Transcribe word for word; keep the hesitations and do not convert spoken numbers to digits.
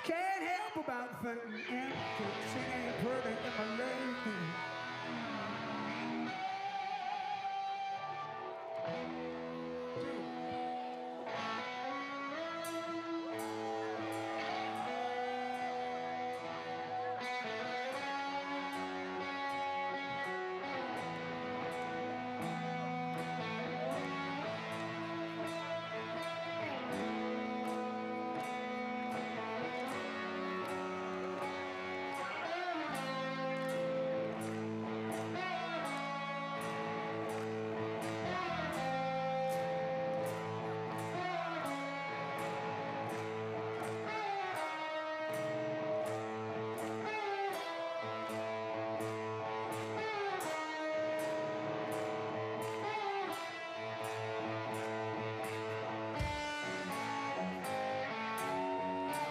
Can't help about thinking empty, singing pretty in my lane.